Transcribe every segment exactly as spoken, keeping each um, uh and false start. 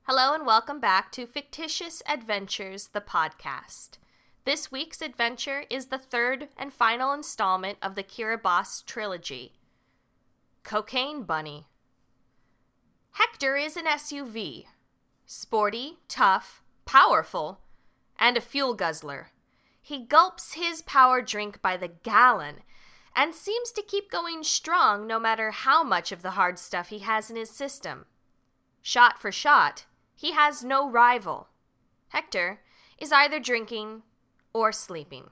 Hello and welcome back to Fictitious Adventures, the podcast. This week's adventure is the third and final installment of the Kiribati trilogy, Cocaine Bunny. Hector is an S U V. Sporty, tough, powerful, and a fuel guzzler. He gulps his power drink by the gallon and seems to keep going strong no matter how much of the hard stuff he has in his system. Shot for shot, he has no rival. Hector is either drinking or sleeping.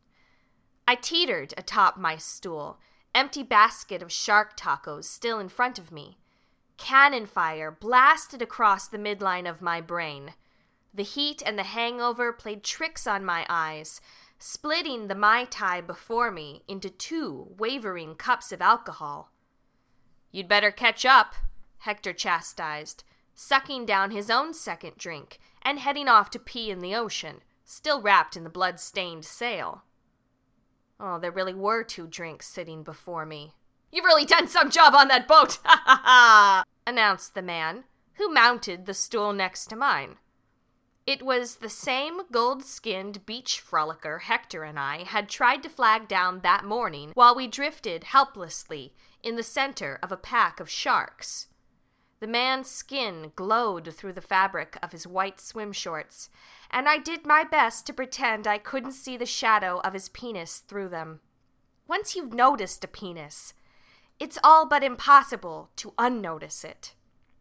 I teetered atop my stool, empty basket of shark tacos still in front of me. Cannon fire blasted across the midline of my brain. The heat and the hangover played tricks on my eyes, splitting the Mai Tai before me into two wavering cups of alcohol. "You'd better catch up," Hector chastised, sucking down his own second drink and heading off to pee in the ocean, still wrapped in the blood-stained sail. Oh, there really were two drinks sitting before me. "You've really done some job on that boat, ha ha ha!" announced the man, who mounted the stool next to mine. It was the same gold-skinned beach frolicker Hector and I had tried to flag down that morning while we drifted helplessly in the center of a pack of sharks. The man's skin glowed through the fabric of his white swim shorts, and I did my best to pretend I couldn't see the shadow of his penis through them. Once you've noticed a penis, it's all but impossible to unnotice it.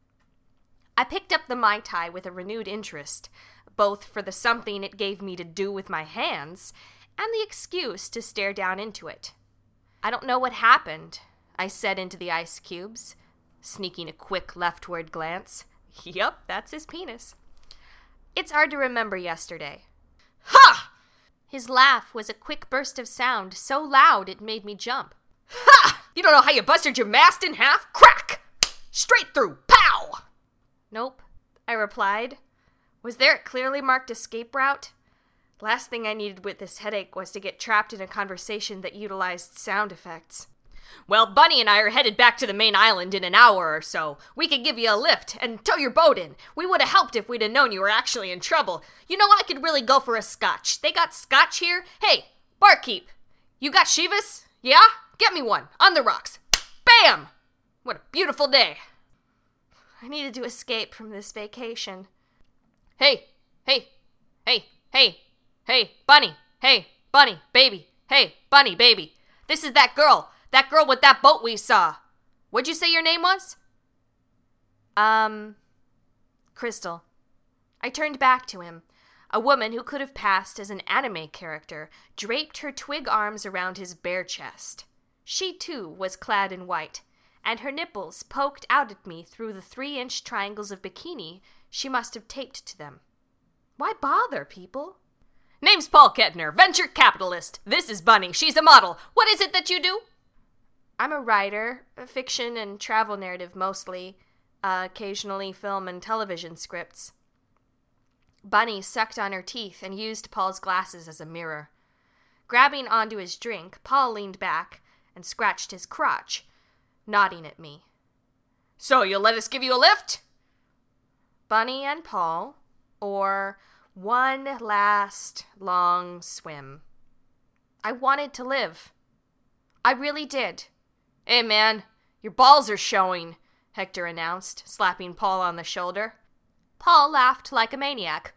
I picked up the Mai Tai with a renewed interest, both for the something it gave me to do with my hands and the excuse to stare down into it. "I don't know what happened," I said into the ice cubes, sneaking a quick leftward glance. Yup, that's his penis. "It's hard to remember yesterday." "Ha!" His laugh was a quick burst of sound so loud it made me jump. "Ha! You don't know how you busted your mast in half? Crack! Straight through! Pow!" "Nope," I replied. Was there a clearly marked escape route? Last thing I needed with this headache was to get trapped in a conversation that utilized sound effects. "Well, Bunny and I are headed back to the main island in an hour or so. We could give you a lift and tow your boat in. We would have helped if we'd have known you were actually in trouble. You know, I could really go for a scotch. They got scotch here? Hey, barkeep, you got Chivas? Yeah? Get me one. On the rocks. Bam! What a beautiful day." I needed to escape from this vacation. "Hey, hey, hey, hey, hey, Bunny, hey, Bunny, baby, hey, Bunny, baby. This is that girl, that girl with that boat we saw. What'd you say your name was?" Um, Crystal. I turned back to him. A woman who could have passed as an anime character draped her twig arms around his bare chest. She, too, was clad in white, and her nipples poked out at me through the three-inch triangles of bikini she must have taped to them. Why bother, people? "Name's Paul Kettner, venture capitalist. This is Bunny. She's a model. What is it that you do?" "I'm a writer, fiction and travel narrative mostly, uh, occasionally film and television scripts." Bunny sucked on her teeth and used Paul's glasses as a mirror. Grabbing onto his drink, Paul leaned back and scratched his crotch, nodding at me. "So you'll let us give you a lift?" Bunny and Paul, or one last long swim. I wanted to live. I really did. "Hey, man, your balls are showing," Hector announced, slapping Paul on the shoulder. Paul laughed like a maniac.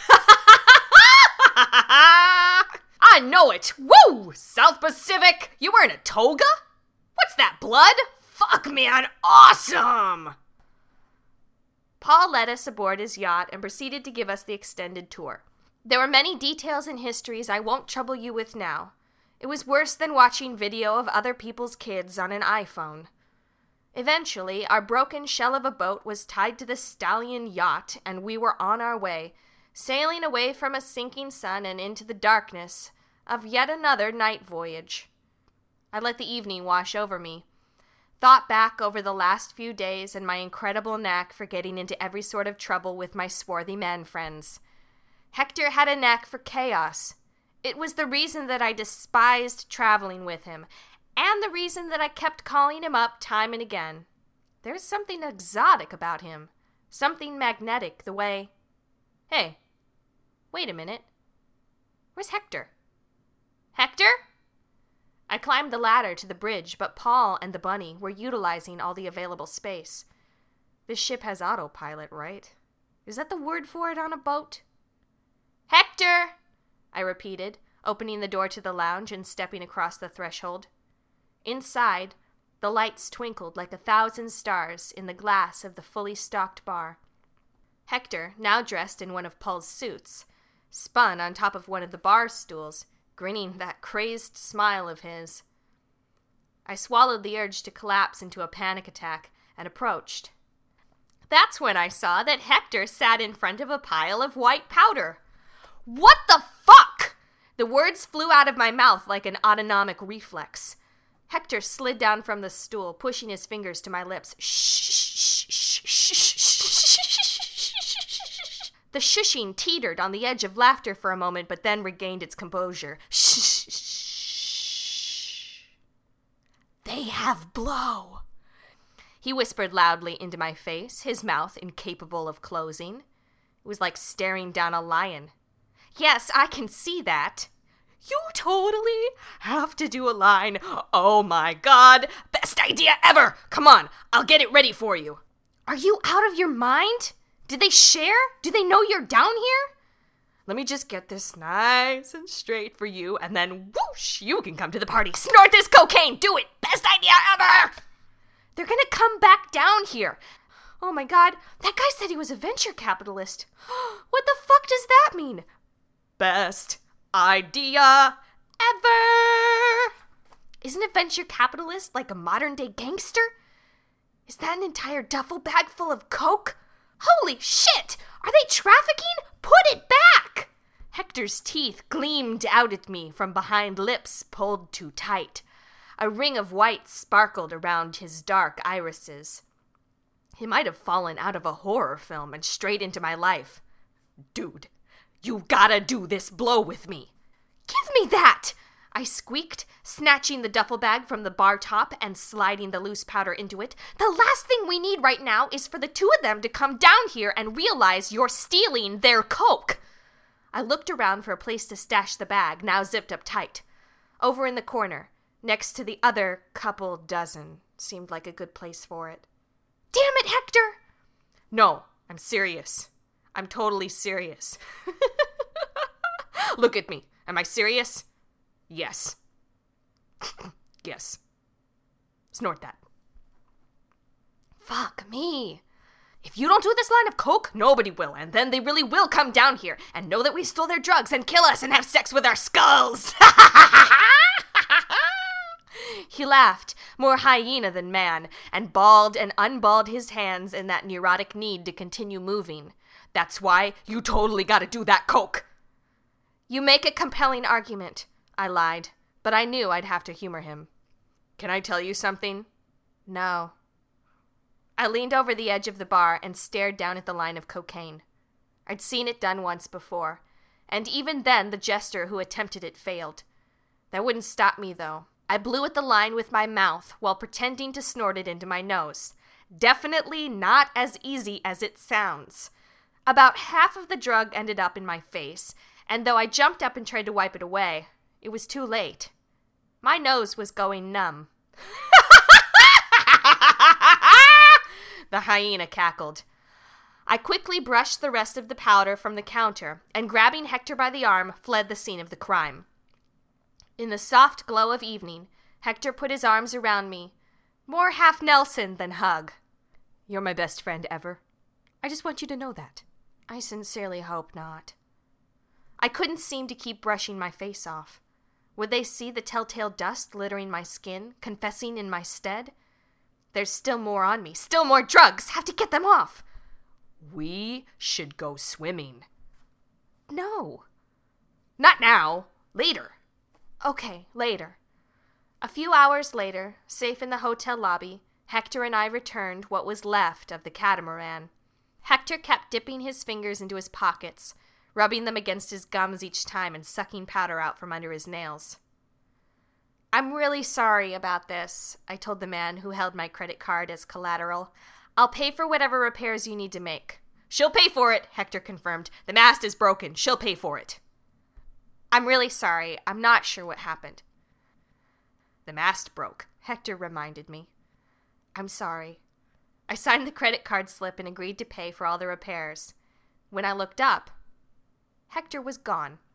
"I know it! Woo! South Pacific! You wearing a toga? What's that, blood? Fuck, man! Awesome!" Paul led us aboard his yacht and proceeded to give us the extended tour. There were many details and histories I won't trouble you with now. It was worse than watching video of other people's kids on an iPhone. Eventually, our broken shell of a boat was tied to the Stallion yacht, and we were on our way, sailing away from a sinking sun and into the darkness of yet another night voyage. I let the evening wash over me, thought back over the last few days and my incredible knack for getting into every sort of trouble with my swarthy man friends. Hector had a knack for chaos. It was the reason that I despised traveling with him, and the reason that I kept calling him up time and again. There's something exotic about him, Something magnetic the way... Hey, wait a minute. Where's Hector? Hector? I climbed the ladder to the bridge, but Paul and the bunny were utilizing all the available space. This ship has autopilot, right? Is that the word for it on a boat? Hector! I repeated, opening the door to the lounge and stepping across the threshold. Inside, the lights twinkled like a thousand stars in the glass of the fully stocked bar. Hector, now dressed in one of Paul's suits, spun on top of one of the bar stools, grinning that crazed smile of his. I swallowed the urge to collapse into a panic attack and approached. That's when I saw that Hector sat in front of a pile of white powder. What the fuck? The words flew out of my mouth like an autonomic reflex. Hector slid down from the stool, pushing his fingers to my lips. Shh, shh, shh, shh, shh, shh. The shushing teetered on the edge of laughter for a moment, but then regained its composure. Shh, shh. They have blow. He whispered loudly into my face, his mouth incapable of closing. It was like staring down a lion. Yes, I can see that. You totally have to do a line. Oh my god, best idea ever! Come on, I'll get it ready for you. Are you out of your mind? Did they share? Do they know you're down here? Let me just get this nice and straight for you, and then whoosh, you can come to the party. Snort this cocaine, do it! Best idea ever! They're gonna come back down here. Oh my god, that guy said he was a venture capitalist. What the fuck does that mean? Best idea ever! Isn't a venture capitalist like a modern-day gangster? Is that an entire duffel bag full of coke? Holy shit! Are they trafficking? Put it back! Hector's teeth gleamed out at me from behind lips pulled too tight. A ring of white sparkled around his dark irises. He might have fallen out of a horror film and straight into my life. Dude, you gotta do this blow with me. Give me that! I squeaked, snatching the duffel bag from the bar top and sliding the loose powder into it. The last thing we need right now is for the two of them to come down here and realize you're stealing their coke. I looked around for a place to stash the bag, now zipped up tight. Over in the corner, next to the other couple dozen, seemed like a good place for it. Damn it, Hector! No, I'm serious. I'm totally serious. Look at me. Am I serious? Yes. Yes. Snort that. Fuck me. If you don't do this line of coke, nobody will, and then they really will come down here and know that we stole their drugs and kill us and have sex with our skulls. He laughed, more hyena than man, and balled and unballed his hands in that neurotic need to continue moving. That's why you totally gotta do that coke. You make a compelling argument, I lied, but I knew I'd have to humor him. Can I tell you something? No. I leaned over the edge of the bar and stared down at the line of cocaine. I'd seen it done once before, and even then the jester who attempted it failed. That wouldn't stop me, though. I blew at the line with my mouth while pretending to snort it into my nose. Definitely not as easy as it sounds. About half of the drug ended up in my face, and though I jumped up and tried to wipe it away, it was too late. My nose was going numb. The hyena cackled. I quickly brushed the rest of the powder from the counter, and grabbing Hector by the arm, fled the scene of the crime. In the soft glow of evening, Hector put his arms around me, more half Nelson than hug. You're my best friend ever. I just want you to know that. I sincerely hope not. I couldn't seem to keep brushing my face off. Would they see the telltale dust littering my skin, confessing in my stead? There's still more on me, still more drugs, have to get them off. We should go swimming. No. Not now, later. Okay, later. A few hours later, safe in the hotel lobby, Hector and I returned what was left of the catamaran. Hector kept dipping his fingers into his pockets, rubbing them against his gums each time and sucking powder out from under his nails. I'm really sorry about this, I told the man who held my credit card as collateral. I'll pay for whatever repairs you need to make. She'll pay for it, Hector confirmed. The mast is broken. She'll pay for it. I'm really sorry. I'm not sure what happened. The mast broke, Hector reminded me. I'm sorry. I signed the credit card slip and agreed to pay for all the repairs. When I looked up, Hector was gone.